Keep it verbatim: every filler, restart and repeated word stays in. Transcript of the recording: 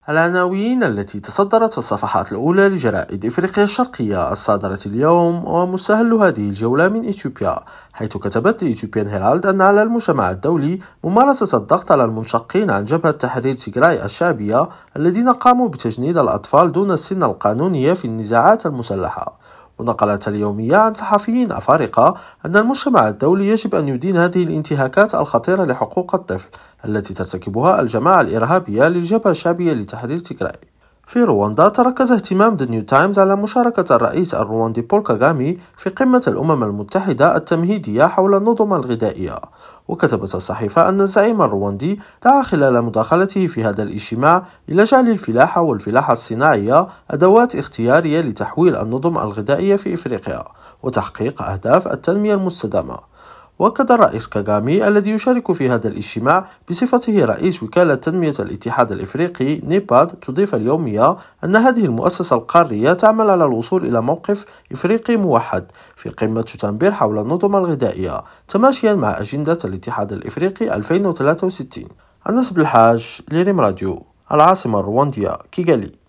العناوين التي تصدرت الصفحات الأولى لجرائد إفريقيا الشرقية الصادرة اليوم، ومستهل هذه الجولة من إثيوبيا، حيث كتبت إثيوبيان هيرالد أن على المجتمع الدولي ممارسة الضغط على المنشقين عن جبهة تحرير تيغراي الشعبية الذين قاموا بتجنيد الأطفال دون السن القانونية في النزاعات المسلحة. ونقلت اليومية عن صحفيين أفارقة أن المجتمع الدولي يجب أن يدين هذه الانتهاكات الخطيرة لحقوق الطفل التي ترتكبها الجماعة الإرهابية للجبهة الشعبية لتحرير تيغراي. في رواندا، تركز اهتمام ذا نيو تايمز على مشاركة الرئيس الرواندي بول كاغامي في قمة الأمم المتحدة التمهيدية حول النظم الغذائية. وكتبت الصحيفة أن الزعيم الرواندي دعا خلال مداخلته في هذا الاجتماع إلى جعل الفلاحة والفلاحة الصناعية أدوات اختيارية لتحويل النظم الغذائية في إفريقيا وتحقيق أهداف التنمية المستدامة. وأكد الرئيس كاغامي الذي يشارك في هذا الاجتماع بصفته رئيس وكالة تنمية الاتحاد الإفريقي نيباد، تضيف اليومية أن هذه المؤسسة القارية تعمل على الوصول إلى موقف إفريقي موحد في قمة شتنبير حول النظم الغذائية، تماشيا مع أجندة الاتحاد الإفريقي ألفين وثلاثة وستين. أنس بالحاج، لريم راديو، العاصمة الرواندية كيغالي.